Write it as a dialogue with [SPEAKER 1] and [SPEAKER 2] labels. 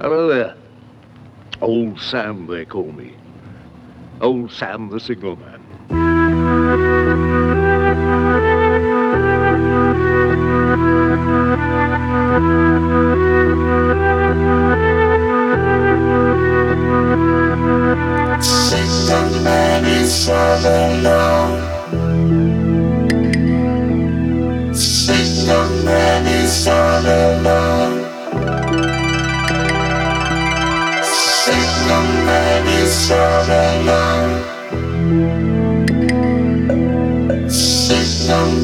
[SPEAKER 1] Hello there. Old Sam, they call me. Old Sam the Signal Man.
[SPEAKER 2] Signal man is all alone. Signal man is all alone. Signal man is all alone. Signal